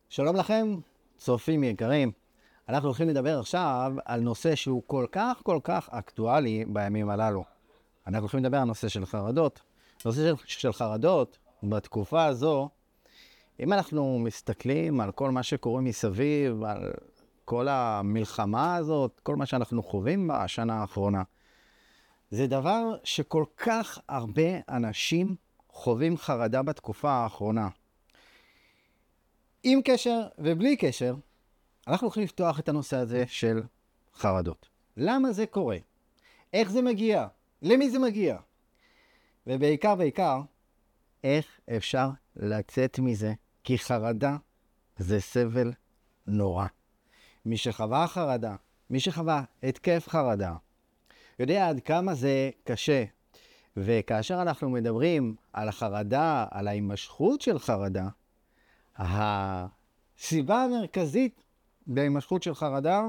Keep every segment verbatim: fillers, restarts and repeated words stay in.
שלום לכם, צופים יקרים. אנחנו הולכים לדבר עכשיו על נושא שהוא כל כך כל כך אקטואלי בימים הללו. אנחנו הולכים לדבר על נושא של חרדות. נושא של, של חרדות בתקופה הזו, אם אנחנו מסתכלים על כל מה שקורה מסביב, על כל המלחמה הזאת, כל מה שאנחנו חווים בשנה האחרונה, זה דבר שכל כך הרבה אנשים חווים חרדה בתקופה האחרונה. עם קשר ובלי קשר, אנחנו הולכים לפתוח את הנושא הזה של חרדות. למה זה קורה? איך זה מגיע? למי זה מגיע? ובעיקר בעיקר, איך אפשר לצאת מזה? כי חרדה זה סבל נורא. מי שחווה חרדה, מי שחווה התקף חרדה, יודע עד כמה זה קשה. וכאשר אנחנו מדברים על החרדה, על ההימשכות של חרדה, הסיבה המרכזית בהימשכות של חרדה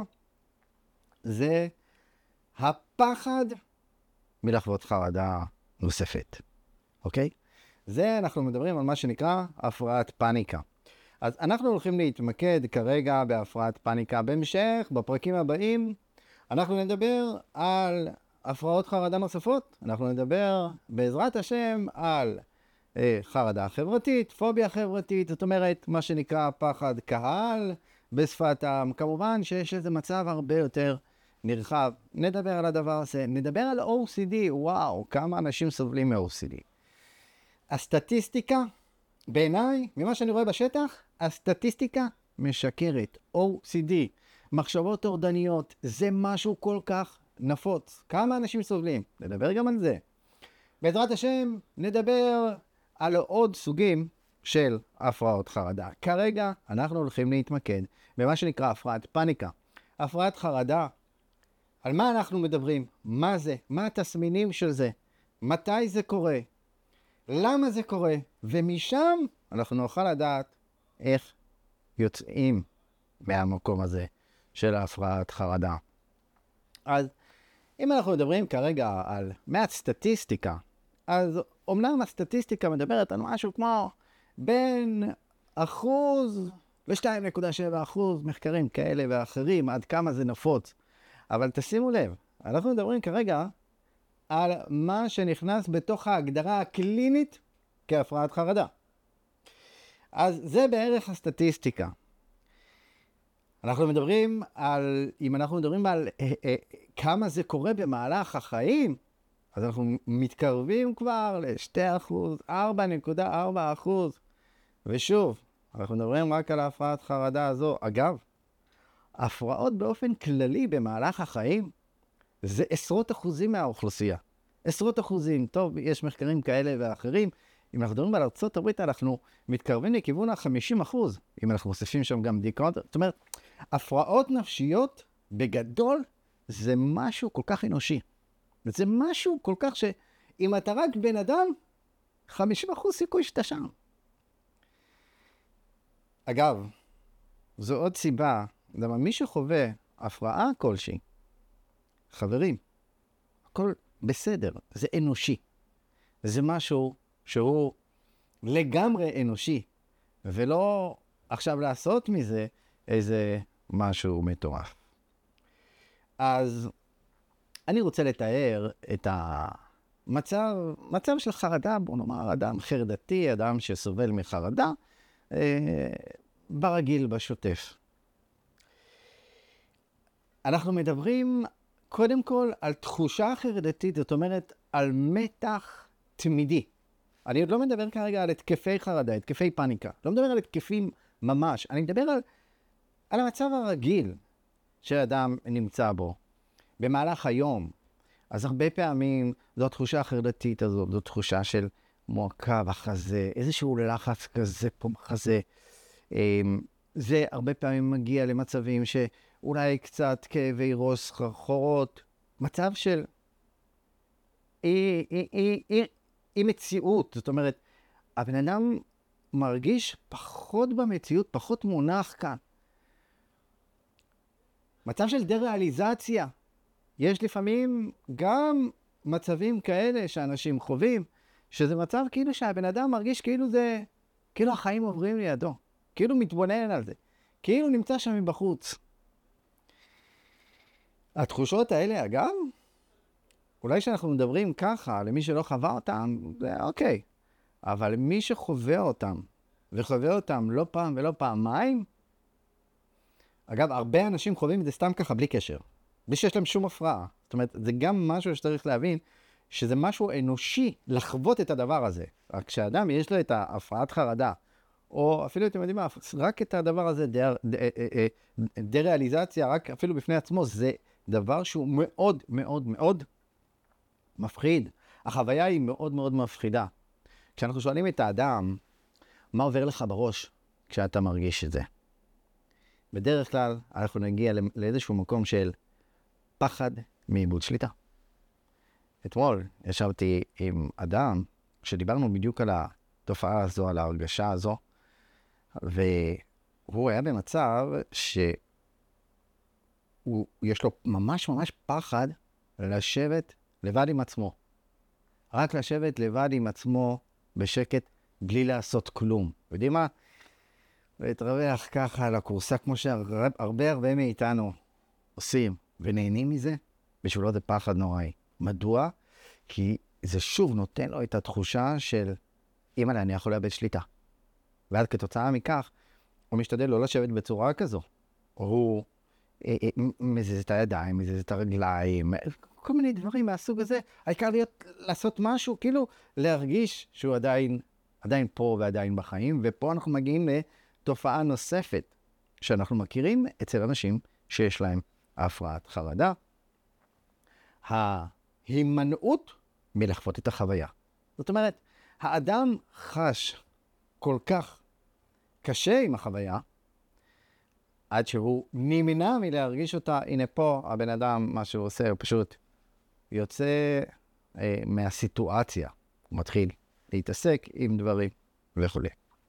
זה הפחד מלחוות חרדה נוספת. אוקיי? זה אנחנו מדברים על מה שנקרא הפרעת פאניקה. אז אנחנו הולכים להתמקד כרגע בהפרעת פאניקה. בהמשך, בפרקים הבאים, אנחנו נדבר על הפרעות חרדה נוספות. אנחנו נדבר בעזרת השם על אה, חרדה חברתית, פוביה חברתית, זאת אומרת מה שנקרא פחד קהל בשפת העם. כמובן שיש איזה מצב הרבה יותר נרחב. נדבר על הדבר הזה, נדבר על או סי די, וואו, כמה אנשים סובלים מ-או סי די. הסטטיסטיקה, בעיניי, ממה שאני רואה בשטח, הסטטיסטיקה משקרת. או סי די, מחשבות טורדניות, זה משהו כל כך נפוץ. כמה אנשים סובלים? נדבר גם על זה. בעזרת השם, נדבר על עוד סוגים של הפרעות חרדה. כרגע אנחנו הולכים להתמקד במה שנקרא הפרעת פאניקה. הפרעת חרדה, על מה אנחנו מדברים? מה זה? מה התסמינים של זה? מתי זה קורה? למה זה קורה? ומשם אנחנו נוכל לדעת איך יוצאים מהמקום הזה של הפרעת חרדה. אז אם אנחנו מדברים כרגע על מעט סטטיסטיקה, אז אומנם הסטטיסטיקה מדברת על משהו כמו בין אחוז ל-שתיים נקודה שבע אחוז מחקרים כאלה ואחרים, עד כמה זה נפוץ. אבל תשימו לב, אנחנו מדברים כרגע על מה שנכנס בתוך ההגדרה הקלינית כהפרעת חרדה. אז זה בערך הסטטיסטיקה. אנחנו מדברים על, אם אנחנו מדברים על אה, אה, כמה זה קורה במהלך החיים, אז אנחנו מתקרבים כבר ל-שני אחוז, ארבע נקודה ארבע אחוז. ושוב, אנחנו מדברים רק על ההפרעת חרדה הזו. אגב, הפרעות באופן כללי במהלך החיים, זה עשרות אחוזים מהאוכלוסייה. עשרות אחוזים. טוב, יש מחקרים כאלה ואחרים. אם אנחנו מדברים על ארצות הברית, אנחנו מתקרבים לכיוון ה-חמישים אחוז. אם אנחנו מוסיפים שם גם דיכאון. זאת אומרת, הפרעות נפשיות בגדול זה משהו כל כך אנושי. זה משהו כל כך שאם אתה רק בן אדם, חמישים אחוז סיכוי שאתה שם. אגב, זו עוד סיבה, למה מי שחווה הפרעה כלשהי, חברים, הכל בסדר, זה אנושי. זה משהו שהוא לגמרי אנושי, ולא עכשיו לעשות מזה איזה משהו מטורף. אז אני רוצה לתאר את המצב, מצב של חרדה, בוא נאמר, אדם חרדתי, אדם שסובל מחרדה, אה, ברגיל, בשוטף. אנחנו מדברים קודם כל על תחושה חרדתית, זאת אומרת על מתח תמידי. אני עוד לא מדבר כרגע על התקפי חרדה, התקפי פאניקה. לא מדבר על התקפים ממש, אני מדבר על, על המצב הרגיל שאדם נמצא בו. במהלך היום, אז הרבה פעמים זו התחושה החרדתית הזאת, זו תחושה של מועקה בחזה, איזשהו לחץ כזה פה בחזה. זה הרבה פעמים מגיע למצבים שאולי קצת כאבי ראש, סחרחורות, מצב של אי, אי, אי, אי, אי מציאות. זאת אומרת, הבן אדם מרגיש פחות במציאות, פחות מונח כאן. מצב של דה-ריאליזציה. יש לפעמים גם מצבים כאלה שאנשים חווים, שזה מצב כאילו שהבן אדם מרגיש כאילו זה, כאילו החיים עוברים לידו. כאילו מתבונן על זה, כאילו נמצא שם מבחוץ. התחושות האלה, אגב, אולי שאנחנו מדברים ככה, למי שלא חווה אותם, זה אוקיי. אבל מי שחווה אותם, וחווה אותם לא פעם ולא פעמיים, אגב, הרבה אנשים חווים את זה סתם ככה, בלי קשר. בלי שיש להם שום הפרעה. זאת אומרת, זה גם משהו שצריך להבין, שזה משהו אנושי לחוות את הדבר הזה. רק כשאדם יש לו את ההפרעת חרדה, או אפילו, אתם יודעים מה, רק את הדבר הזה, דה-ריאליזציה, רק אפילו בפני עצמו, זה דבר שהוא מאוד מאוד מאוד מפחיד. החוויה היא מאוד מאוד מפחידה. כשאנחנו שואלים את האדם, מה עובר לך בראש כשאתה מרגיש את זה? בדרך כלל אנחנו נגיע לאיזשהו מקום של פחד מאיבוד שליטה. אתמול ישבתי עם אדם שדיברנו בדיוק על התופעה הזו, על ההרגשה הזו, והוא היה במצב שיש לו ממש ממש פחד לשבת לבד עם עצמו. רק לשבת לבד עם עצמו בשקט בלי לעשות כלום. יודעים מה? ולהתרווח ככה על הקורסה כמו שהרבה הרבה מאיתנו עושים ונהנים מזה, בשבילו זה פחד נוראי. מדוע? כי זה שוב נותן לו את התחושה של אמא לה, אני יכול לאבד שליטה. ואז כתוצאה מכך, הוא משתדל לא לשבת בצורה כזו. הוא אה, אה, מזיז את הידיים, מזיז את הרגליים, כל מיני דברים מהסוג הזה. העיקר להיות, לעשות משהו, כאילו להרגיש שהוא עדיין, עדיין פה ועדיין בחיים. ופה אנחנו מגיעים לתופעה נוספת שאנחנו מכירים אצל אנשים שיש להם הפרעת חרדה. ההימנעות מלחוות את החוויה. זאת אומרת, האדם חש כל כך קשה עם החוויה, עד שהוא נמנע מלהרגיש אותה. הנה פה הבן אדם, מה שהוא עושה, הוא פשוט יוצא אה, מהסיטואציה. הוא מתחיל להתעסק עם דברים וכו'.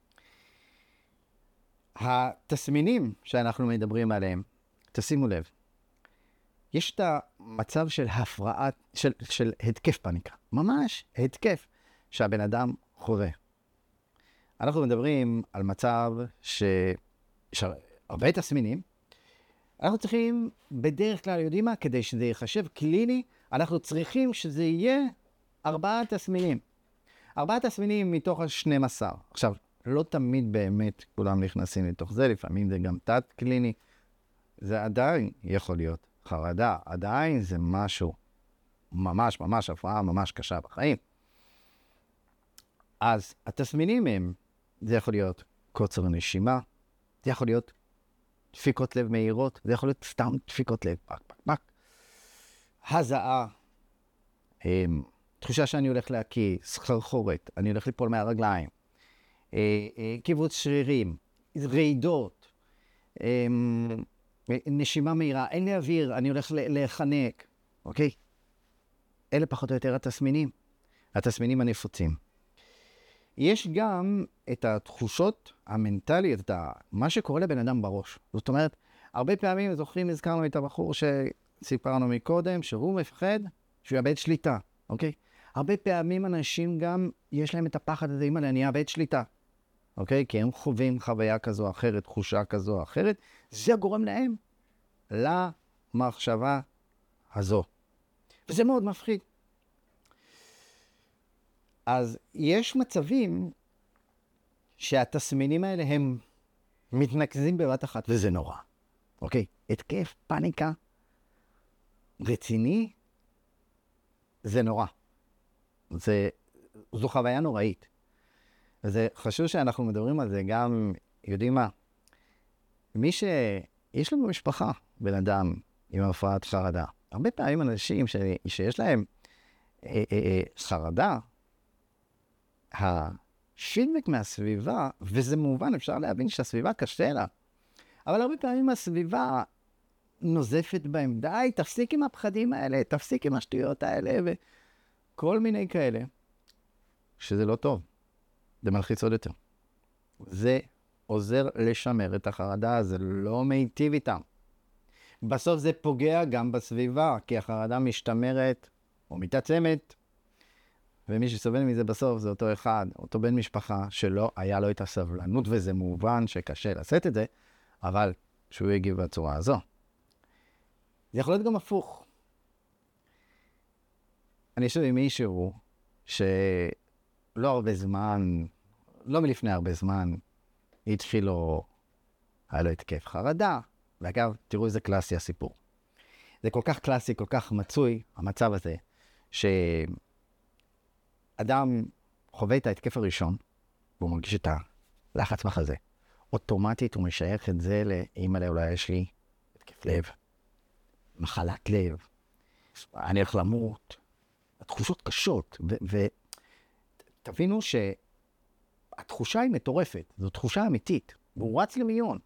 התסמינים שאנחנו מדברים עליהם, תשימו לב, יש את המצב של הפרעה, של, של התקף פאניקה. ממש התקף שהבן אדם חווה. אנחנו מדברים על מצב שיש הרבה תסמינים. אנחנו צריכים, בדרך כלל, יודעים מה? כדי שזה יחשב קליני, אנחנו צריכים שזה יהיה ארבעה תסמינים. ארבעה תסמינים מתוך ה-שנים עשר. עכשיו, לא תמיד באמת כולם נכנסים לתוך זה, לפעמים זה גם תת קליני. זה עדיין יכול להיות חרדה, עדיין זה משהו ממש ממש הפרעה ממש קשה בחיים. אז התסמינים הם, זה יכול להיות קוצר נשימה, זה יכול להיות דפיקות לב מהירות, זה יכול להיות סתם דפיקות לב, פק פק פק. הזעה, הם, תחושה שאני הולך להקיא, סחרחורת, אני הולך ליפול מהרגליים, אה, אה, קיבוץ שרירים, רעידות, אה, נשימה מהירה, אין לי אוויר, אני הולך להיחנק, אוקיי? אלה פחות או יותר התסמינים, התסמינים הנפוצים. יש גם את התחושות המנטליות, את מה שקורה לבן אדם בראש. זאת אומרת, הרבה פעמים, זוכרים, הזכרנו את הבחור שסיפרנו מקודם, שהוא מפחד שהוא יאבד שליטה, אוקיי? הרבה פעמים אנשים גם, יש להם את הפחד הזה, אמא, אני אאבד שליטה, אוקיי? כי הם חווים חוויה כזו או אחרת, תחושה כזו או אחרת, זה גורם להם למחשבה הזו. וזה מאוד מפחיד. אז יש מצבים שהתסמינים האלה הם מתנקזים בבת אחת, וזה נורא. אוקיי? התקף, פאניקה, רציני, זה נורא. זה, זו חוויה נוראית. וזה חשוב שאנחנו מדברים על זה גם, יודעים מה, מי שיש לנו משפחה, בן אדם עם הפרעת חרדה, הרבה פעמים אנשים ש... שיש להם אה, אה, אה, חרדה, הפידבק מהסביבה, וזה מובן, אפשר להבין שהסביבה קשה לה, אבל הרבה פעמים הסביבה נוזפת בהם, די, תפסיק עם הפחדים האלה, תפסיק עם השטויות האלה, וכל מיני כאלה, שזה לא טוב, זה מלחיץ עוד יותר. זה עוזר לשמר את החרדה, זה לא מיטיב איתם. בסוף זה פוגע גם בסביבה, כי החרדה משתמרת או מתעצמת, ומי שסובל מזה בסוף זה אותו אחד, אותו בן משפחה, שלא היה לו את הסבלנות, וזה מובן שקשה לשאת את זה, אבל שהוא יגיב בצורה הזו. זה יכול להיות גם הפוך. אני יושב עם מישהו שלא הרבה זמן, לא מלפני הרבה זמן, התחיל לו, היה לו התקף חרדה, ואגב, תראו איזה קלאסי הסיפור. זה כל כך קלאסי, כל כך מצוי, המצב הזה, שאדם חווה את ההתקף הראשון, והוא מרגיש את הלחץ בחזה. אוטומטית הוא משייך את זה לאמא, אולי יש לי התקף לב, מחלת לב, אני הולך למות, התחושות קשות, ותבינו שהתחושה היא מטורפת, זו תחושה אמיתית, והוא רץ למיון.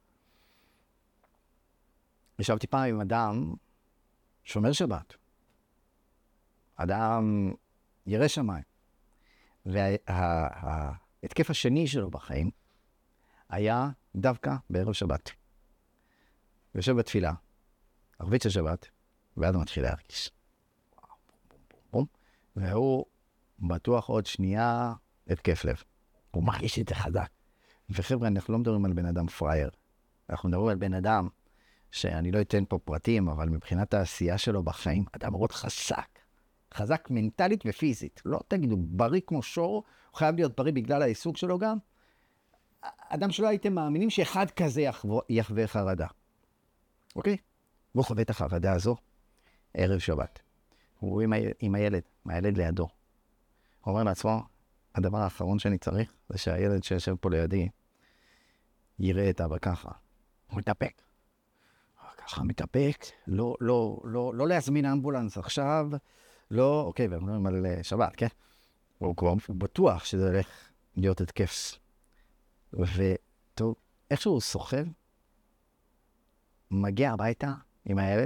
ישבתי פעם עם אדם שומר שבת, אדם ירא שמיים, וההתקף השני שלו בחיים היה דווקא בערב שבת. יושב בתפילה, ערבית של שבת, ואז הוא מתחיל להרגיש. והוא בטוח עוד שנייה התקף לב. הוא מרגיש את זה חזק. וחבר'ה, אנחנו לא מדברים על בן אדם פרייר. אנחנו מדברים על בן אדם שאני לא אתן פה פרטים, אבל מבחינת העשייה שלו בחיים, אדם מאוד חזק. חזק מנטלית ופיזית. לא תגידו, בריא כמו שור, הוא חייב להיות בריא בגלל העיסוק שלו גם. אדם שלא הייתם מאמינים שאחד כזה יחווה חרדה. אוקיי? והוא חווה את החרדה הזו ערב שבת. הוא עם, ה... עם הילד, מהילד לידו. הוא אומר לעצמו, הדבר האחרון שאני צריך זה שהילד שיושב פה לידי יראה את אבא ככה. הוא מתאפק. ככה מתאפק, לא, לא, לא, לא להזמין אמבולנס עכשיו, לא, אוקיי, ואנחנו מדברים על שבת, כן? הוא כבר בטוח שזה הולך להיות התקף. וטוב, איכשהו הוא סוחב, מגיע הביתה עם הילד,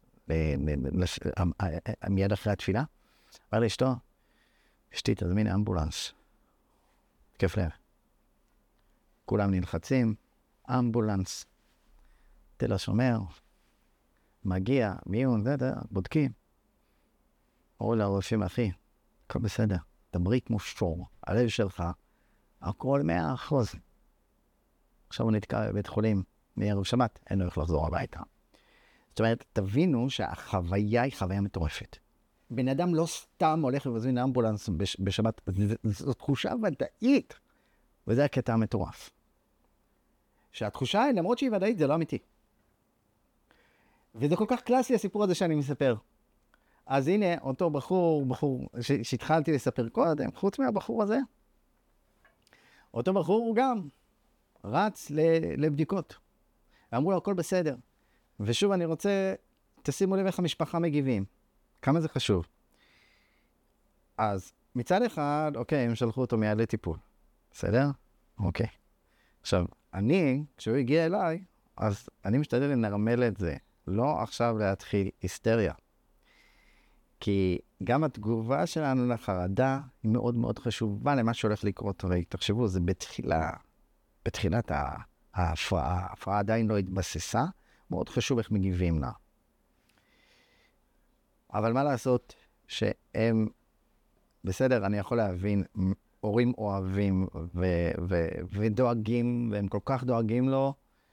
מיד אחרי התפילה, אמר לאשתו, אשתי תזמין אמבולנס, התקף לב. כולם נלחצים, אמבולנס, תל השומר, מגיע, מיון, זה, זה, בודקים. אמרו לרופאים, אחי, הכל בסדר, דברי כמו שור, הלב שלך, הכל מאה אחוז. עכשיו הוא נתקע בבית חולים מערב שבת, אין לו איך לחזור הביתה. זאת אומרת, תבינו שהחוויה היא חוויה מטורפת. בן אדם לא סתם הולך ומזמין אמבולנס בש, בשבת, זו תחושה ודאית, וזה הקטע המטורף. שהתחושה היא, למרות שהיא ודאית, זה לא אמיתי. וזה כל כך קלאסי הסיפור הזה שאני מספר. אז הנה, אותו בחור, בחור ש, שהתחלתי לספר קודם, חוץ מהבחור הזה, אותו בחור הוא גם רץ לבדיקות. אמרו לו, הכל בסדר. ושוב, אני רוצה, תשימו לב איך המשפחה מגיבים. כמה זה חשוב. אז מצד אחד, אוקיי, הם שלחו אותו מיד לטיפול. בסדר? אוקיי. עכשיו, אני, כשהוא הגיע אליי, אז אני משתדל לנרמל את זה. לא עכשיו להתחיל היסטריה. כי גם התגובה שלנו לחרדה היא מאוד מאוד חשובה למה שהולך לקרות. הרי תחשבו, זה בתחילה, בתחילת ההפרעה. ההפרעה עדיין לא התבססה. מאוד חשוב איך מגיבים לה. אבל מה לעשות שהם, בסדר, אני יכול להבין, הורים אוהבים ו- ו- ודואגים, והם כל כך דואגים לו,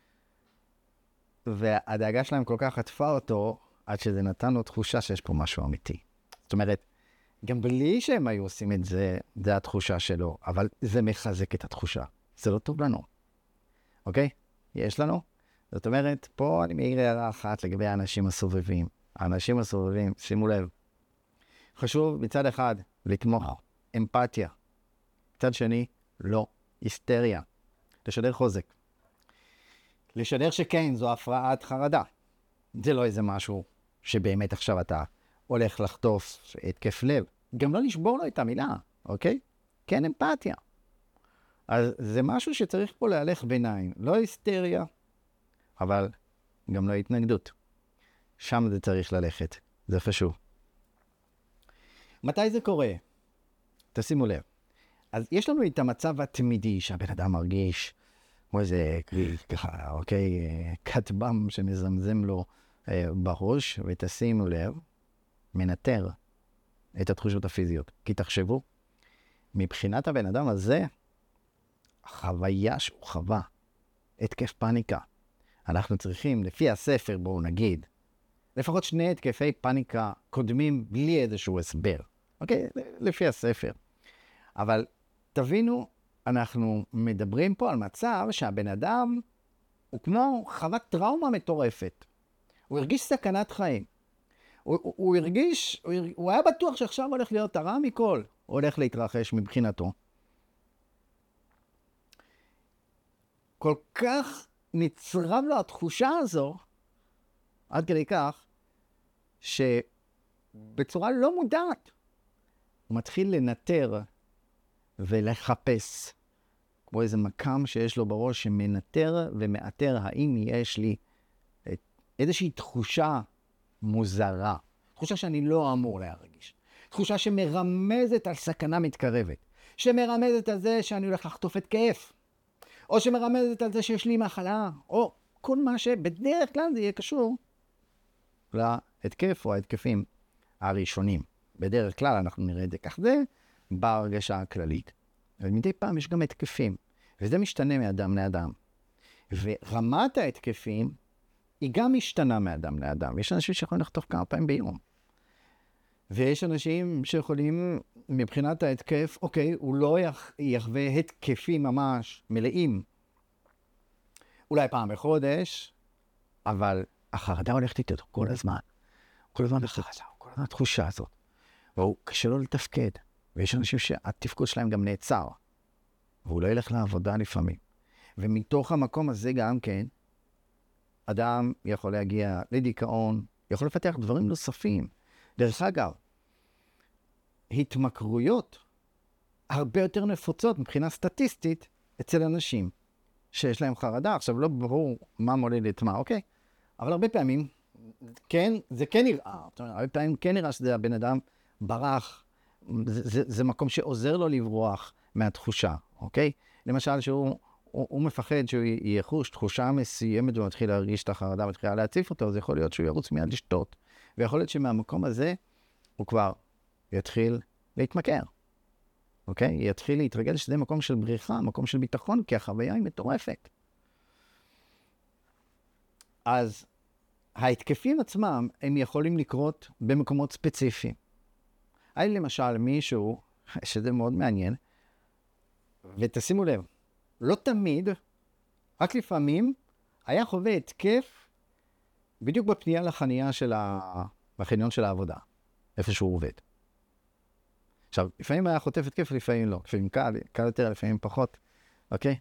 והדאגה שלהם כל כך עטפה אותו, עד שזה נתן לו תחושה שיש פה משהו אמיתי. זאת אומרת, גם בלי שהם היו עושים את זה, זה התחושה שלו, אבל זה מחזק את התחושה. זה לא טוב לנו. אוקיי? יש לנו? זאת אומרת, פה אני מעיר הערה אחת לגבי האנשים הסובבים. האנשים הסובבים, שימו לב, חשוב מצד אחד לתמוך, אמפתיה. מצד שני, לא, היסטריה. לשדר חוזק. לשדר שכן, זו הפרעת חרדה. זה לא איזה משהו שבאמת עכשיו אתה הולך לחטוף התקף לב. גם לא לשבור לו את המילה, אוקיי? כן, אמפתיה. אז זה משהו שצריך פה להלך ביניים. לא היסטריה, אבל גם לא התנגדות. שם זה צריך ללכת. זה חשוב. מתי זה קורה? תשימו לב. אז יש לנו את המצב התמידי שהבן אדם מרגיש כמו איזה, ככה, אוקיי, כתבם שמזמזם לו אה, בראש, ותשימו לב, מנטר את התחושות הפיזיות. כי תחשבו, מבחינת הבן אדם הזה, החוויה שהוא חווה, התקף פאניקה. אנחנו צריכים, לפי הספר, בואו נגיד, לפחות שני התקפי פאניקה קודמים בלי איזשהו הסבר. אוקיי? לפי הספר. אבל תבינו, אנחנו מדברים פה על מצב שהבן אדם הוא כמו חוות טראומה מטורפת. הוא הרגיש סכנת חיים. הוא, הוא, הוא הרגיש, הוא, הוא היה בטוח שעכשיו הולך להיות הרע מכל, הולך להתרחש מבחינתו. כל כך נצרב לו התחושה הזו, עד כדי כך, שבצורה לא מודעת, הוא מתחיל לנטר ולחפש, כמו איזה מקם שיש לו בראש שמנטר ומאתר האם יש לי איזושהי תחושה מוזרה, תחושה שאני לא אמור להרגיש, תחושה שמרמזת על סכנה מתקרבת, שמרמזת על זה שאני הולך לחטוף את כאב, או שמרמזת על זה שיש לי מחלה, או כל מה שבדרך כלל זה יהיה קשור להתקף או ההתקפים הראשונים. בדרך כלל אנחנו נראה את זה כך זה בהרגשה הכללית. ומדי פעם יש גם התקפים, וזה משתנה מאדם לאדם. ורמת ההתקפים היא גם משתנה מאדם לאדם. יש אנשים שיכולים לחטוף כמה פעמים ביום. ויש אנשים שיכולים, מבחינת ההתקף, אוקיי, הוא לא יחווה התקפים ממש מלאים. אולי פעם בחודש, אבל החרדה הולכת איתו כל הזמן. כל הזמן בחרדה, כל הזמן התחושה הזאת. והוא קשה לו לתפקד. ויש אנשים שהתפקוד שלהם גם נעצר. והוא לא ילך לעבודה לפעמים. ומתוך המקום הזה גם כן, אדם יכול להגיע לדיכאון, יכול לפתח דברים נוספים. דרך אגב, התמכרויות הרבה יותר נפוצות מבחינה סטטיסטית אצל אנשים שיש להם חרדה. עכשיו לא ברור מה מולד את מה, אוקיי? אבל הרבה פעמים, כן, זה כן נראה. זאת אומרת, הרבה פעמים כן נראה שזה הבן אדם ברח. זה, זה, זה מקום שעוזר לו לברוח מהתחושה, אוקיי? למשל שהוא הוא, הוא מפחד שהוא יחוש תחושה מסוימת ומתחיל להרגיש את החרדה, מתחילה להציף אותו, אז יכול להיות שהוא ירוץ מיד לשתות. ויכול להיות שמהמקום הזה הוא כבר יתחיל להתמכר. אוקיי? יתחיל להתרגל שזה מקום של בריחה, מקום של ביטחון, כי החוויה היא מטורפת. אז ההתקפים עצמם, הם יכולים לקרות במקומות ספציפיים. היה למשל מישהו, שזה מאוד מעניין, ותשימו לב, לא תמיד, רק לפעמים, היה חווה התקף בדיוק בפנייה לחנייה של ה... בחניון של העבודה, איפה שהוא עובד. עכשיו, לפעמים היה חוטף התקף, לפעמים לא. לפעמים קל, קל יותר, לפעמים פחות. אוקיי?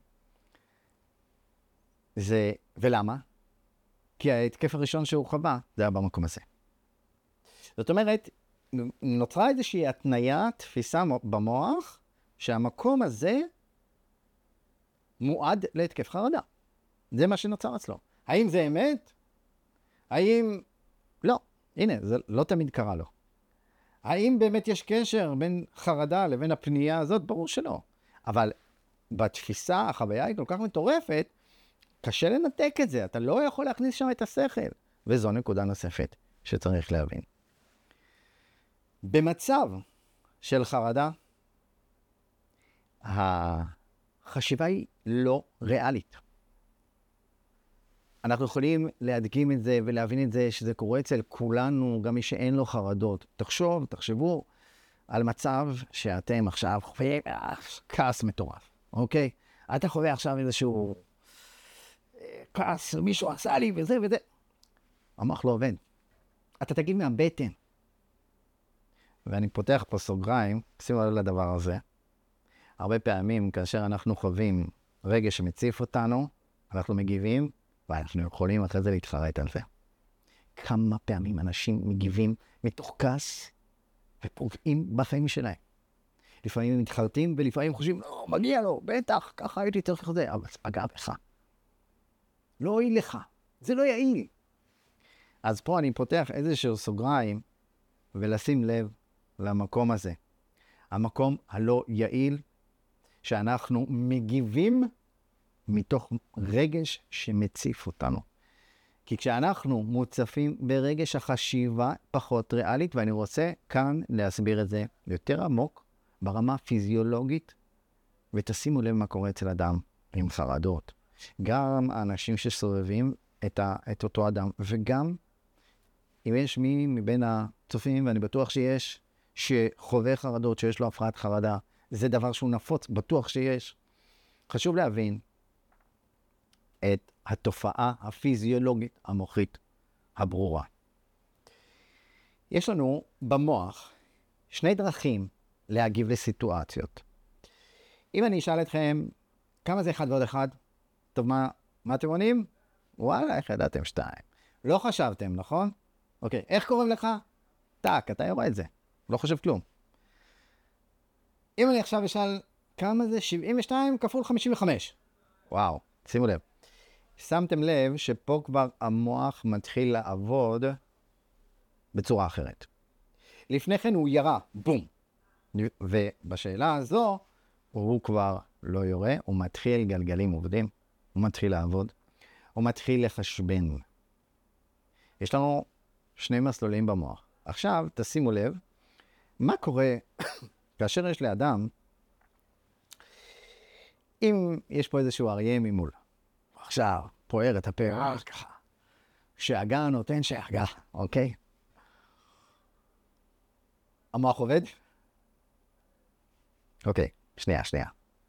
זה... ולמה? כי ההתקף הראשון שהוא חווה, זה היה במקום הזה. זאת אומרת, נוצרה איזושהי התניה, תפיסה במוח, שהמקום הזה מועד להתקף חרדה. זה מה שנוצר אצלו. האם זה אמת? האם... לא. הנה, זה לא תמיד קרה לו. האם באמת יש קשר בין חרדה לבין הפנייה הזאת? ברור שלא. אבל בתפיסה, החוויה היא כל כך מטורפת, קשה לנתק את זה. אתה לא יכול להכניס שם את השכל. וזו נקודה נוספת שצריך להבין. במצב של חרדה, החשיבה היא לא ריאלית. אנחנו יכולים להדגים את זה ולהבין את זה שזה קורה אצל כולנו, גם מי שאין לו חרדות. תחשוב, תחשבו על מצב שאתם עכשיו חווים כעס מטורף, אוקיי? אתה חווה עכשיו איזשהו כעס, מישהו עשה לי וזה וזה. המוח לא עובד. אתה תגיד מהבטן. ואני פותח פה סוגריים, שימו לב לדבר הזה. הרבה פעמים כאשר אנחנו חווים רגש שמציף אותנו, אנחנו מגיבים, ואנחנו יכולים אחרי זה להתחרט על זה. כמה פעמים אנשים מגיבים מתוך כעס ופוגעים בחיים שלהם. לפעמים הם מתחרטים ולפעמים חושבים, לא, מגיע לו, בטח, ככה הייתי צריך את זה, אבל זה פגע בך. לא הועיל לך, זה לא יעיל. אז פה אני פותח איזשהו סוגריים ולשים לב למקום הזה. המקום הלא יעיל שאנחנו מגיבים מתוך רגש שמציף אותנו. כי כשאנחנו מוצפים ברגש החשיבה פחות ריאלית, ואני רוצה כאן להסביר את זה יותר עמוק, ברמה הפיזיולוגית, ותשימו לב מה קורה אצל אדם עם חרדות. גם האנשים שסובבים את, ה, את אותו אדם, וגם אם יש מי מבין הצופים, ואני בטוח שיש, שחווה חרדות, שיש לו הפרעת חרדה, זה דבר שהוא נפוץ, בטוח שיש. חשוב להבין את התופעה הפיזיולוגית המוחית הברורה. יש לנו במוח שני דרכים להגיב לסיטואציות. אם אני אשאל אתכם, כמה זה אחד ועוד אחד? טוב, מה, מה אתם עונים? וואלה, איך ידעתם שתיים? לא חשבתם, נכון? אוקיי, איך קוראים לך? טק, אתה יורה את זה. לא חושב כלום. אם אני עכשיו אשאל, כמה זה שבעים ושתיים כפול חמישים וחמש? וואו, שימו לב. שמתם לב שפה כבר המוח מתחיל לעבוד בצורה אחרת. לפני כן הוא ירה, בום. ובשאלה הזו, הוא כבר לא יורה, הוא מתחיל גלגלים עובדים, הוא מתחיל לעבוד, הוא מתחיל לחשבן. יש לנו שני מסלולים במוח. עכשיו, תשימו לב, מה קורה כאשר יש לאדם, אם יש פה איזשהו אריה ממול, עכשיו, פוער את הפה, ככה, שאגה נותן שאגה, אוקיי? המוח עובד? אוקיי, שנייה, שנייה.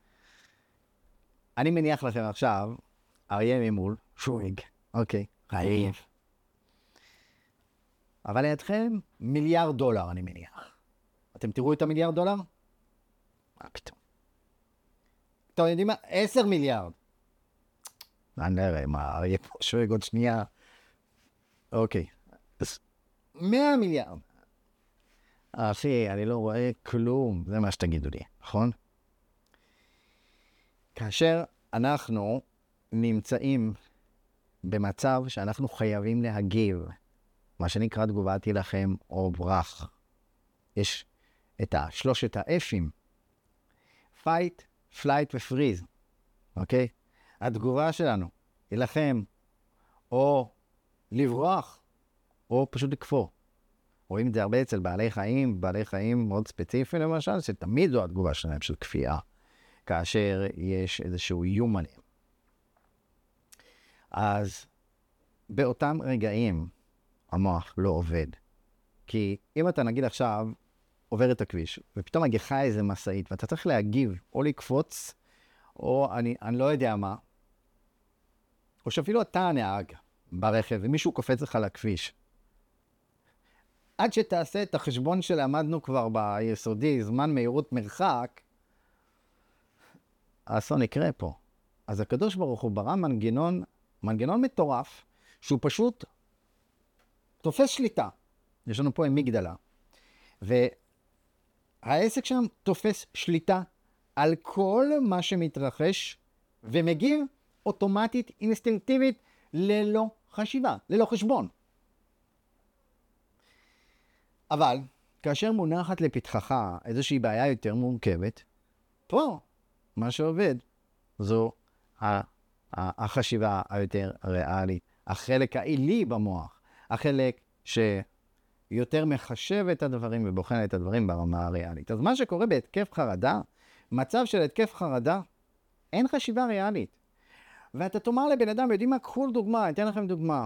אני מניח לכם עכשיו, אריה ממול, שויג, אוקיי, רעיב. אבל לידכם, מיליארד דולר, אני מניח. אתם תראו את המיליארד דולר? מה פתאום? אתם יודעים מה? עשר מיליארד. אני נראה, מה, אריה פה שויג עוד שנייה. אוקיי. אז מאה מיליארד. אחי, אני לא רואה כלום. זה מה שתגידו לי, נכון? כאשר אנחנו נמצאים במצב שאנחנו חייבים להגיב, מה שנקרא תגובת הילחם או ברח. יש את השלושת האפים, fight, flight ו-freeze, אוקיי? התגובה שלנו, הילחם, או לברוח, או פשוט לכפור. רואים את זה הרבה אצל בעלי חיים, בעלי חיים מאוד ספציפיים למשל, שתמיד זו התגובה שלהם של כפייה, כאשר יש איזשהו איום עליהם. אז באותם רגעים המוח לא עובד. כי אם אתה נגיד עכשיו עובר את הכביש, ופתאום מגיחה איזה מסעית, ואתה צריך להגיב, או לקפוץ, או אני, אני לא יודע מה, או שאפילו אתה הנהג ברכב, ומישהו קופץ לך לכביש. עד שתעשה את החשבון שלמדנו כבר ביסודי, זמן מהירות מרחק, האסון יקרה פה. אז הקדוש ברוך הוא ברא מנגנון, מנגנון מטורף, שהוא פשוט תופס שליטה. יש לנו פה עם מגדלה. והעסק שם תופס שליטה על כל מה שמתרחש, ומגיב אוטומטית, אינסטינקטיבית, ללא חשיבה, ללא חשבון. אבל, כאשר מונחת לפתחך איזושהי בעיה יותר מורכבת, פה, מה שעובד, זו החשיבה היותר ריאלית, החלק העילי במוח, החלק שיותר מחשב את הדברים ובוחן את הדברים ברמה הריאלית. אז מה שקורה בהתקף חרדה, מצב של התקף חרדה, אין חשיבה ריאלית. ואתה תאמר לבן אדם, יודעים מה? קחו דוגמה, אני אתן לכם דוגמה.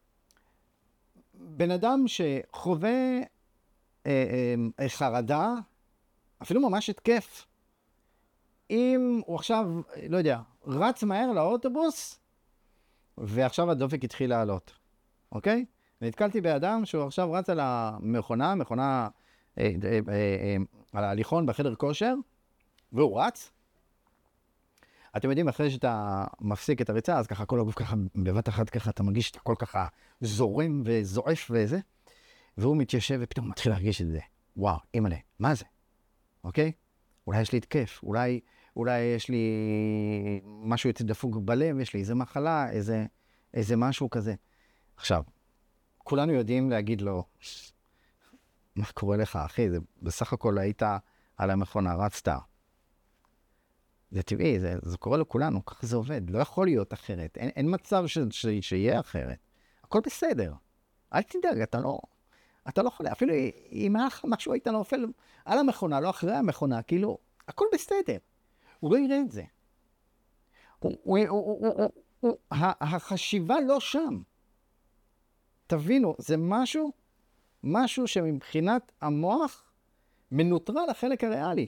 בן אדם שחווה אה, אה, חרדה, אפילו ממש התקף, אם הוא עכשיו, לא יודע, רץ מהר לאוטובוס, ועכשיו הדופק התחיל לעלות, אוקיי? נתקלתי באדם שהוא עכשיו רץ על המכונה, מכונה, אה, אה, אה, אה, על ההליכון בחדר כושר, והוא רץ. אתם יודעים, אחרי שאתה מפסיק את הריצה, אז ככה כל הגוף ככה, בבת אחת ככה, אתה מרגיש שאתה כל ככה זורם וזועף וזה, והוא מתיישב ופתאום מתחיל להרגיש את זה. וואו, אימא'לה, מה זה? אוקיי? אולי יש לי התקף, אולי, אולי יש לי משהו יותר דפוק בלב, יש לי איזה מחלה, איזה, איזה משהו כזה. עכשיו, כולנו יודעים להגיד לו, מה קורה לך, אחי? זה בסך הכל היית על המכונה, רצת. זה טבעי, זה, זה קורה לכולנו, ככה זה עובד. לא יכול להיות אחרת. אין, אין מצב ש, ש, שיהיה אחרת. הכל בסדר. אל תדאג, אתה לא, אתה לא חולה. אפילו אם היה לך משהו, היית נופל על המכונה, לא אחרי המכונה, כאילו, הכל בסדר. הוא לא יראה את זה. הוא, הוא, הוא, הוא, הוא, הוא, החשיבה לא שם. תבינו, זה משהו, משהו שמבחינת המוח מנוטרל לחלק הריאלי.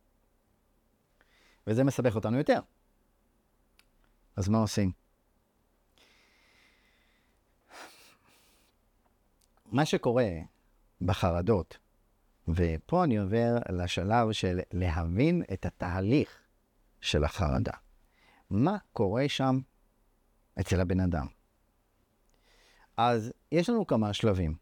וזה מסבך אותנו יותר. אז מה עושים? מה שקורה בחרדות, ופה אני עובר לשלב של להבין את התהליך של החרדה. מה קורה שם אצל הבן אדם? אז יש לנו כמה שלבים.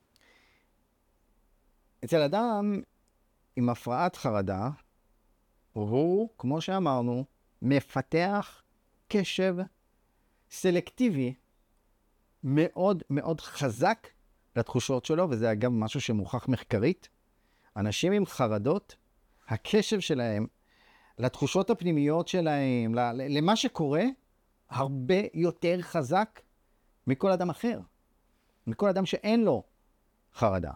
אצל אדם עם הפרעת חרדה, הוא, כמו שאמרנו, מפתח קשב סלקטיבי מאוד מאוד חזק לתחושות שלו, וזה אגב משהו שמוכח מחקרית. אנשים עם חרדות, הקשב שלהם לתחושות הפנימיות שלהם, למה שקורה, הרבה יותר חזק מכל אדם אחר. מכל אדם שאין לו חרדה.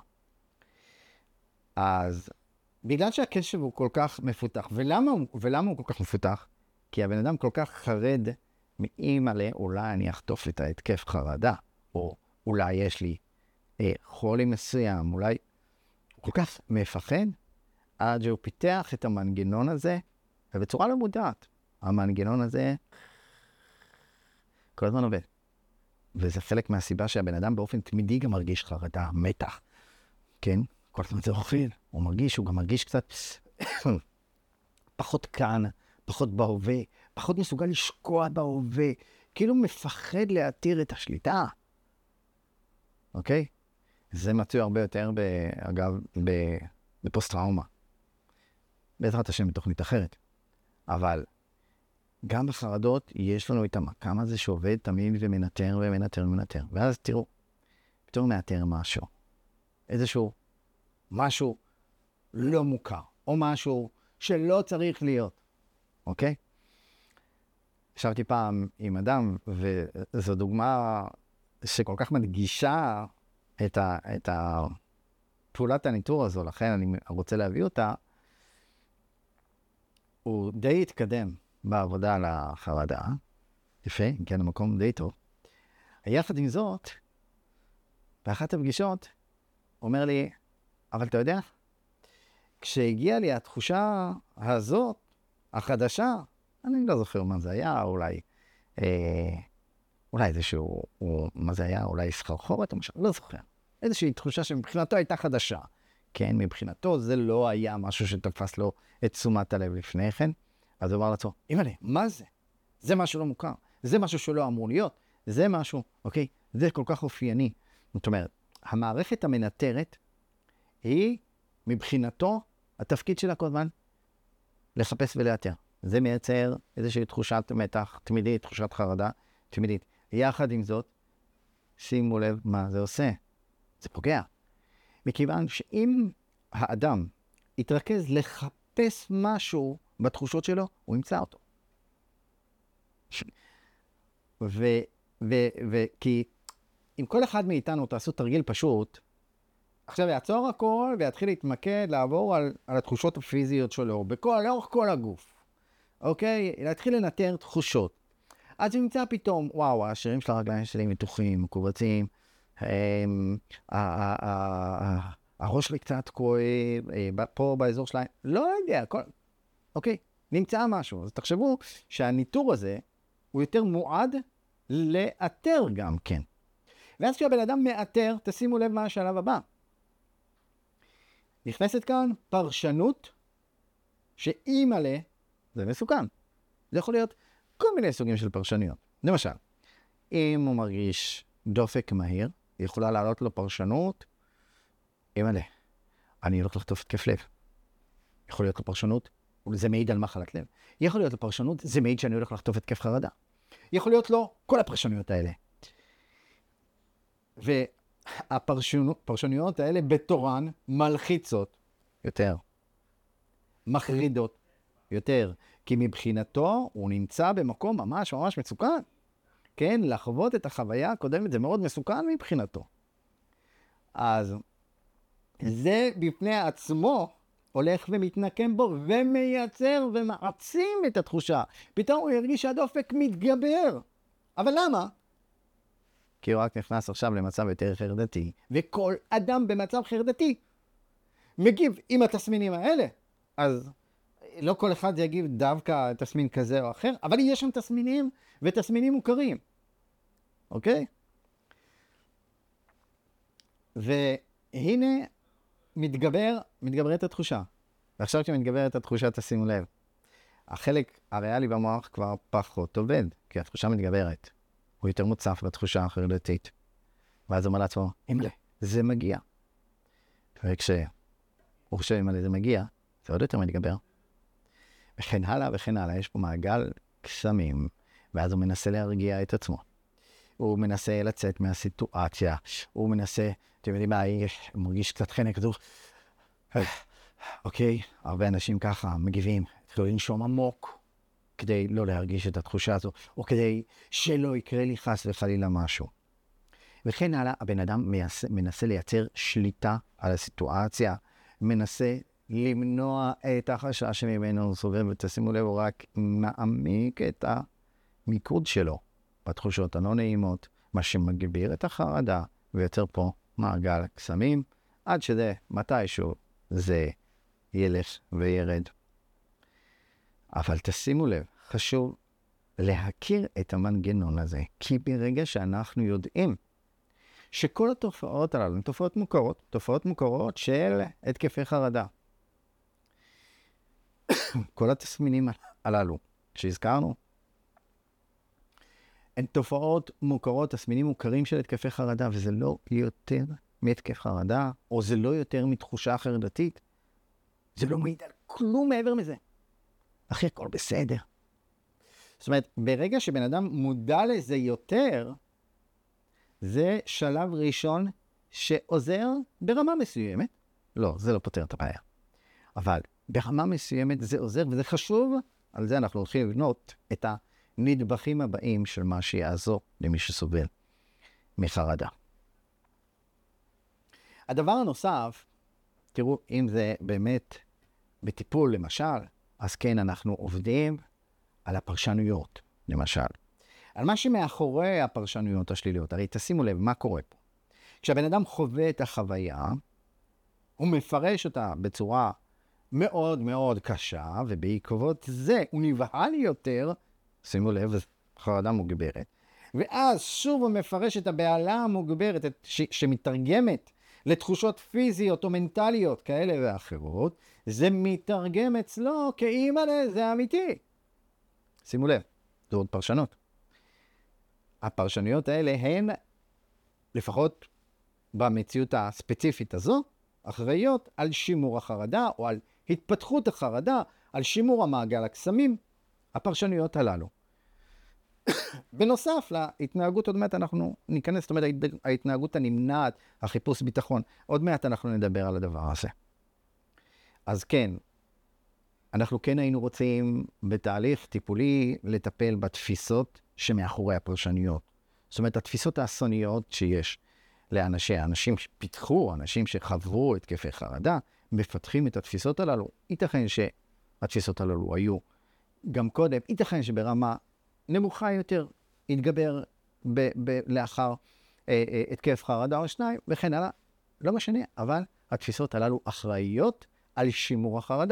אז בגלל שהקשב הוא כל כך מפותח, ולמה, ולמה הוא כל כך מפותח? כי הבן אדם כל כך חרד מאימא'לה, אולי אני אחטוף את ההתקף חרדה, או אולי יש לי אה, חולי מסוים, אולי הוא כל כך מפחד, עד שהוא פיתח את המנגנון הזה, ובצורה לא מודעת, המנגנון הזה כל הזמן עובד. וזה חלק מהסיבה שהבן אדם באופן תמידי גם מרגיש חרדה, מתח. כן? כל הזמן זה אוכל, הוא מרגיש, הוא גם מרגיש קצת פחות כאן, פחות בהווה, פחות מסוגל לשקוע בהווה, כאילו מפחד להתיר את השליטה. אוקיי? זה מצוי הרבה יותר, אגב, בפוסט-טראומה. בעזרת השם בתוכנית אחרת. אבל גם בחרדות יש לנו את המקם הזה שעובד תמיד ומנטר ומנטר ומנטר. ואז תראו, פתאום מאתר משהו. איזשהו משהו לא מוכר, או משהו שלא צריך להיות. אוקיי? ישבתי פעם עם אדם, וזו דוגמה שכל כך מדגישה את, ה, את ה, פעולת הניטור הזו, לכן אני רוצה להביא אותה. הוא די התקדם בעבודה על החרדה, יפה, כן, המקום די טוב. יחד עם זאת, באחת הפגישות, הוא אומר לי, אבל אתה יודע, כשהגיעה לי התחושה הזאת, החדשה, אני לא זוכר מה זה היה, אולי, אה, אולי איזשהו, או, מה זה היה, אולי סחרחורת, או משהו, לא זוכר. איזושהי תחושה שמבחינתו הייתה חדשה. כן, מבחינתו זה לא היה משהו שתפס לו את תשומת הלב לפני כן. אז הוא אמר לעצמו, אימא'לה, מה זה? זה משהו לא מוכר. זה משהו שלא אמור להיות. זה משהו, אוקיי? זה כל כך אופייני. זאת אומרת, המערכת המנטרת היא, מבחינתו, התפקיד שלה כל הזמן לחפש ולאתר. זה מייצר איזושהי תחושת מתח תמידית, תחושת חרדה תמידית. יחד עם זאת, שימו לב מה זה עושה. זה פוגע. מכיוון שאם האדם יתרכז לחפש משהו בתחושות שלו, הוא ימצא אותו. ו, ו, ו, כי אם כל אחד מאיתנו תעשו תרגיל פשוט, עכשיו יעצור הכל ויתחיל להתמקד, לעבור על, על התחושות הפיזיות שלו, בכל, לאורך כל הגוף. אוקיי? להתחיל לנטר תחושות. אז הוא ימצא פתאום, וואו, השרירים של הרגליים שלי מתוחים, מקובצים, הם, הראש שלי קצת כואב, פה באזור שלהם, לא יודע, כל... אוקיי, נמצא משהו. אז תחשבו שהניטור הזה הוא יותר מועד לאתר גם כן. ואז כשהבן אדם מאתר, תשימו לב מה השלב הבא. נכנסת כאן פרשנות שאימא'לה, זה מסוכן. זה יכול להיות כל מיני סוגים של פרשנויות. למשל, אם הוא מרגיש דופק מהיר, היא יכולה לעלות לו פרשנות, אימא'לה, אני הולך לחטוף התקף לב. יכול להיות לו פרשנות, זה מעיד על מחלת לב. יכול להיות לו פרשנות, זה מעיד שאני הולך לחטוף התקף חרדה. יכול להיות לו כל הפרשנויות האלה. והפרשנויות האלה בתורן מלחיצות יותר, מחרידות יותר, כי מבחינתו הוא נמצא במקום ממש ממש מצוקן. כן, לחוות את החוויה הקודמת, זה מאוד מסוכן מבחינתו. אז זה בפני עצמו הולך ומתנקם בו ומייצר ומעצים את התחושה. פתאום הוא ירגיש שהדופק מתגבר. אבל למה? כי הוא רק נכנס עכשיו למצב יותר חרדתי, וכל אדם במצב חרדתי מגיב עם התסמינים האלה. אז לא כל אחד יגיב דווקא תסמין כזה או אחר, אבל יש שם תסמינים ותסמינים מוכרים. אוקיי? והנה מתגבר, מתגברת התחושה. ועכשיו כשמתגברת התחושה, תשימו לב, החלק הריאלי במוח כבר פחות עובד, כי התחושה מתגברת. הוא יותר מוצף בתחושה החרדתית. ואז הוא אומר לעצמו, אימא'לה, זה מגיע. וכשהוא חושב אימא'לה זה מגיע, זה עוד יותר מתגבר. וכן הלאה וכן הלאה, יש פה מעגל קסמים, ואז הוא מנסה להרגיע את עצמו. הוא מנסה לצאת מהסיטואציה, הוא מנסה, אתם יודעים מה, הוא מרגיש קצת חנק, כדור. אוקיי, הרבה אנשים ככה מגיבים, התחילו לנשום עמוק, כדי לא להרגיש את התחושה הזו, או כדי שלא יקרה לי חס וחלילה משהו. וכן הלאה, הבן אדם מנסה, מנסה לייצר שליטה על הסיטואציה, מנסה למנוע את החשש שממנו הוא סובב, ותשימו לב, הוא רק מעמיק את המיקוד שלו בתחושות הלא נעימות, מה שמגביר את החרדה, ויוצר פה מעגל קסמים, עד שזה מתישהו זה ילך וירד. אבל תשימו לב, חשוב להכיר את המנגנון הזה, כי ברגע שאנחנו יודעים שכל התופעות הללו הן תופעות מוכרות, תופעות מוכרות של התקפי חרדה. כל התסמינים הללו שהזכרנו, הן תופעות מוכרות, תסמינים מוכרים של התקפי חרדה, וזה לא יותר מהתקף חרדה, או זה לא יותר מתחושה חרדתית. זה לא מעיד על כלום מעבר מזה. אחי, הכל בסדר. זאת אומרת, ברגע שבן אדם מודע לזה יותר, זה שלב ראשון שעוזר ברמה מסוימת. לא, זה לא פותר את הבעיה. אבל ברמה מסוימת זה עוזר, וזה חשוב. על זה אנחנו הולכים לבנות את הנדבכים הבאים של מה שיעזור למי שסובל מחרדה. הדבר הנוסף, תראו, אם זה באמת בטיפול למשל, אז כן, אנחנו עובדים על הפרשנויות, למשל. על מה שמאחורי הפרשנויות השליליות. הרי תשימו לב, מה קורה פה? כשהבן אדם חווה את החוויה, הוא מפרש אותה בצורה מאוד מאוד קשה, ובעקבות זה הוא נבהל יותר, שימו לב, חרדה מוגברת. ואז שוב הוא מפרש את הבעלה המוגברת, ש- שמתרגמת לתחושות פיזיות או מנטליות כאלה ואחרות, זה מתרגם אצלו כאימא'לה, זה אמיתי. שימו לב, זו עוד פרשנות. הפרשנויות האלה הן, לפחות במציאות הספציפית הזו, אחראיות על שימור החרדה, או על התפתחות החרדה, על שימור המעגל הקסמים, הפרשנויות הללו. בנוסף להתנהגות, עוד מעט אנחנו ניכנס, זאת אומרת, ההתנהגות הנמנעת, החיפוש ביטחון, עוד מעט אנחנו נדבר על הדבר הזה. אז כן, אנחנו כן היינו רוצים בתהליך טיפולי לטפל בתפיסות שמאחורי הפרשנויות. זאת אומרת, התפיסות האסוניות שיש לאנשי, האנשים שפיתחו, אנשים שחוו התקפי חרדה, מפתחים את התפיסות הללו. ייתכן שהתפיסות הללו היו גם קודם, ייתכן שברמה נמוכה יותר, התגבר ב- ב- לאחר אה, אה, התקף חרדה או שניים, וכן הלאה. לא משנה, אבל התפיסות הללו אחראיות על שימור החרדה.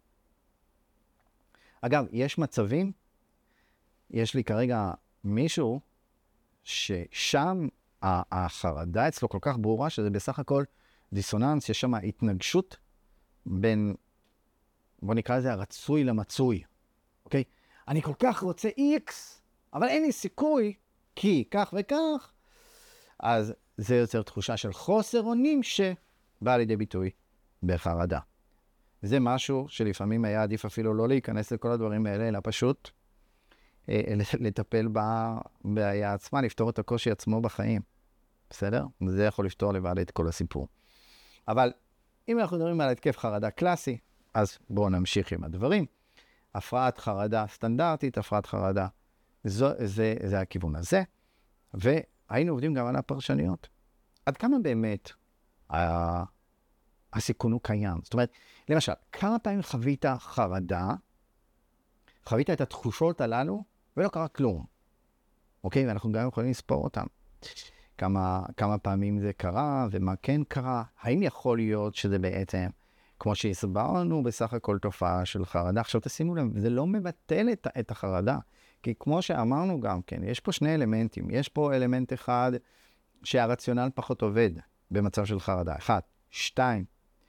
אגב, יש מצבים, יש לי כרגע מישהו ששם החרדה אצלו כל כך ברורה, שזה בסך הכל דיסוננס, יש שם התנגשות בין, בוא נקרא לזה, הרצוי למצוי. אוקיי? אני כל כך רוצה X, אבל אין לי סיכוי, כי כך וכך, אז זה יוצר תחושה של חוסר אונים שבא לידי ביטוי בחרדה. זה משהו שלפעמים היה עדיף אפילו לא להיכנס לכל הדברים האלה, אלא פשוט אה, לטפל בבעיה עצמה, לפתור את הקושי עצמו בחיים. בסדר? זה יכול לפתור לבד את כל הסיפור. אבל אם אנחנו מדברים על התקף חרדה קלאסי, אז בואו נמשיך עם הדברים. הפרעת חרדה סטנדרטית, הפרעת חרדה זו, זה, זה הכיוון הזה, והיינו עובדים גם על הפרשניות. עד כמה באמת ה... הסיכון הוא קיים? זאת אומרת, למשל, כמה פעמים חווית חרדה, חווית את התחושות הללו, ולא קרה כלום. אוקיי? ואנחנו גם יכולים לספור אותם. כמה, כמה פעמים זה קרה, ומה כן קרה. האם יכול להיות שזה בעצם, כמו שהסברנו, בסך הכל תופעה של חרדה? עכשיו תשימו לב, זה לא מבטל את, את החרדה. כי כמו שאמרנו גם כן, יש פה שני אלמנטים. יש פה אלמנט אחד שהרציונל פחות עובד במצב של חרדה. אחד. שתיים.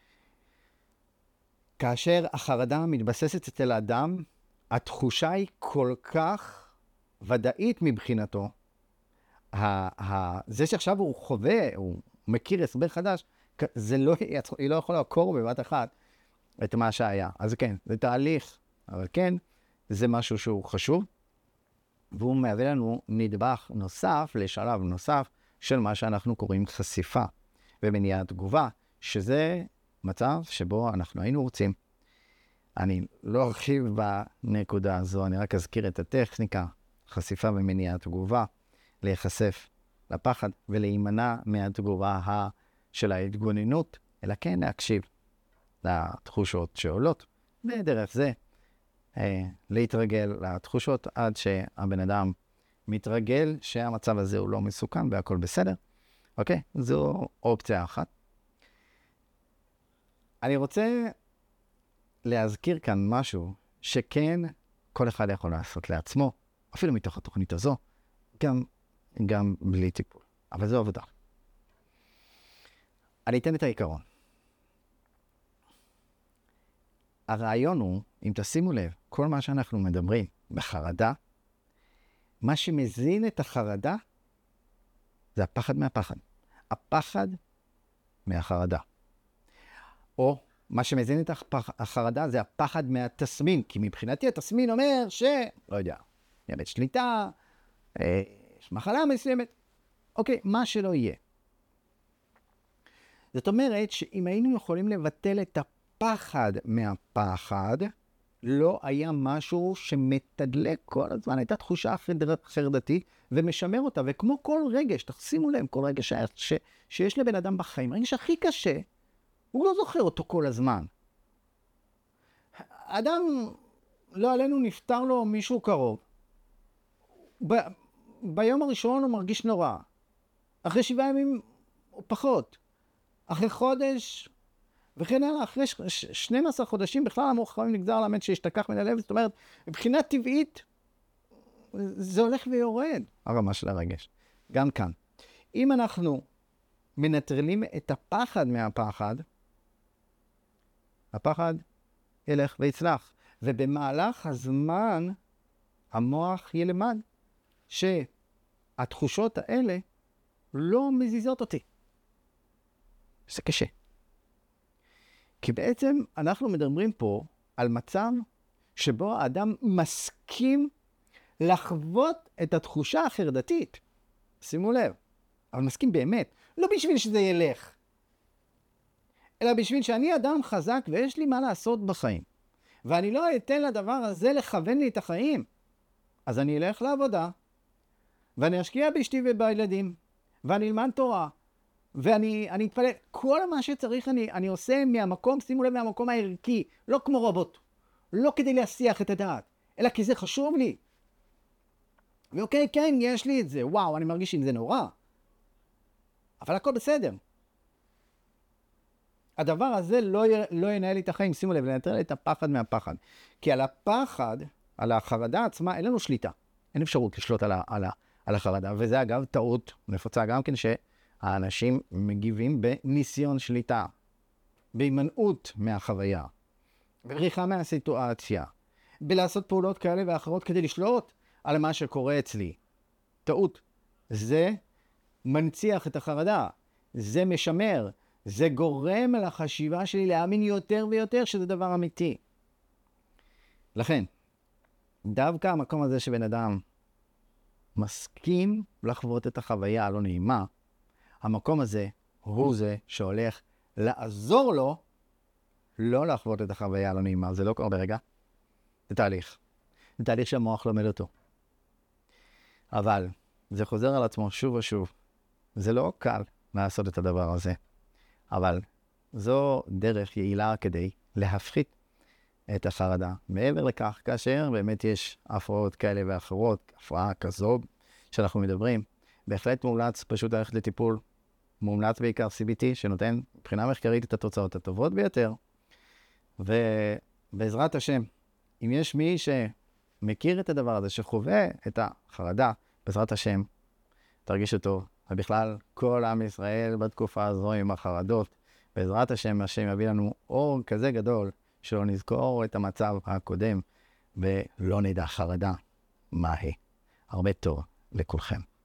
כאשר החרדה מתבססת אצל האדם, התחושה היא כל כך ודאית מבחינתו. זה שעכשיו הוא חווה, הוא מכיר הסבר חדש, זה לא, היא לא יכולה לעקור בבת אחת את מה שהיה. אז כן, זה תהליך, אבל כן, זה משהו שהוא חשוב, והוא מהווה לנו נדבך נוסף, לשלב נוסף, של מה שאנחנו קוראים חשיפה ומניעת תגובה, שזה מצב שבו אנחנו היינו רוצים. אני לא ארחיב בנקודה הזו, אני רק אזכיר את הטכניקה, חשיפה ומניעת תגובה, להיחשף לפחד ולהימנע מהתגובה של ההתגוננות, אלא כן להקשיב לתחושות שעולות, ודרך זה אה, להתרגל לתחושות עד שהבן אדם מתרגל שהמצב הזה הוא לא מסוכן והכל בסדר. אוקיי? זו אופציה אחת. אני רוצה להזכיר כאן משהו שכן כל אחד יכול לעשות לעצמו, אפילו מתוך התוכנית הזו, גם, גם בלי טיפול. אבל זו עבודה. אני אתן את העיקרון. הרעיון הוא, אם תשימו לב, כל מה שאנחנו מדברים בחרדה, מה שמזין את החרדה זה הפחד מהפחד. הפחד מהחרדה. או מה שמזין את החרדה זה הפחד מהתסמין, כי מבחינתי התסמין אומר ש... לא יודע, יאבד שליטה, יש מחלה מסוימת, אוקיי, מה שלא יהיה. זאת אומרת שאם היינו יכולים לבטל את הפחד מהפחד, לא היה משהו שמתדלק כל הזמן, הייתה תחושה חרדתית ומשמר אותה, וכמו כל רגש, תשימו להם כל רגש ש... שיש לבן אדם בחיים, רגש הכי קשה, הוא לא זוכר אותו כל הזמן. אדם, לא עלינו, נפטר לו מישהו קרוב. ב... ביום הראשון הוא מרגיש נורא. אחרי שבעה ימים הוא פחות. אחרי חודש, וכן הלאה, אחרי שנים עשר חודשים, בכלל המוח חיים נגזר על המת שהשתכח מן הלב. זאת אומרת, מבחינה טבעית, זה הולך ויורד, הרמה של הרגש. גם כאן. אם אנחנו מנטרלים את הפחד מהפחד, הפחד ילך ויצלח. ובמהלך הזמן, המוח ילמד שהתחושות האלה לא מזיזות אותי. זה קשה. כי בעצם אנחנו מדברים פה על מצב שבו האדם מסכים לחוות את התחושה החרדתית. שימו לב, אבל מסכים באמת. לא בשביל שזה ילך, אלא בשביל שאני אדם חזק ויש לי מה לעשות בחיים. ואני לא אתן לדבר הזה לכוון לי את החיים. אז אני אלך לעבודה, ואני אשקיע באשתי ובילדים, ואני אלמד תורה, ואני אני אתפלל. כל מה שצריך אני, אני עושה מהמקום, שימו לב, מהמקום הערכי, לא כמו רובוט. לא כדי להסיח את הדעת, אלא כי זה חשוב לי. ואוקיי, כן, יש לי את זה. וואו, אני מרגיש עם זה נורא. אבל הכל בסדר. הדבר הזה לא, י... לא ינהל לי את החיים. שימו לב, לנטרל את הפחד מהפחד. כי על הפחד, על החרדה עצמה, אין לנו שליטה. אין אפשרות לשלוט על, ה... על, ה... על החרדה. וזה אגב טעות נפוצה גם כן שהאנשים מגיבים בניסיון שליטה. בהימנעות מהחוויה. בריחה מהסיטואציה. בלעשות פעולות כאלה ואחרות כדי לשלוט על מה שקורה אצלי. טעות. זה מנציח את החרדה. זה משמר. זה גורם לחשיבה שלי להאמין יותר ויותר שזה דבר אמיתי. לכן, דווקא המקום הזה שבן אדם מסכים לחוות את החוויה הלא נעימה, המקום הזה הוא זה שהולך לעזור לו לא לחוות את החוויה הלא נעימה. זה לא קורה ברגע. זה תהליך. זה תהליך שהמוח לומד אותו. אבל זה חוזר על עצמו שוב ושוב. זה לא קל לעשות את הדבר הזה, אבל זו דרך יעילה כדי להפחית את החרדה. מעבר לכך, כאשר באמת יש הפרעות כאלה ואחרות, הפרעה כזו שאנחנו מדברים, בהחלט מומלץ פשוט ללכת לטיפול, מומלץ בעיקר סי בי טי, שנותן מבחינה מחקרית את התוצאות הטובות ביותר, ובעזרת השם, אם יש מי שמכיר את הדבר הזה, שחווה את החרדה, בעזרת השם, תרגיש אותו, ובכלל כל עם ישראל בתקופה הזו עם החרדות, בעזרת השם, השם יביא לנו אור כזה גדול, שלא נזכור את המצב הקודם, ולא נדע חרדה מה היא. הרבה טוב לכולכם.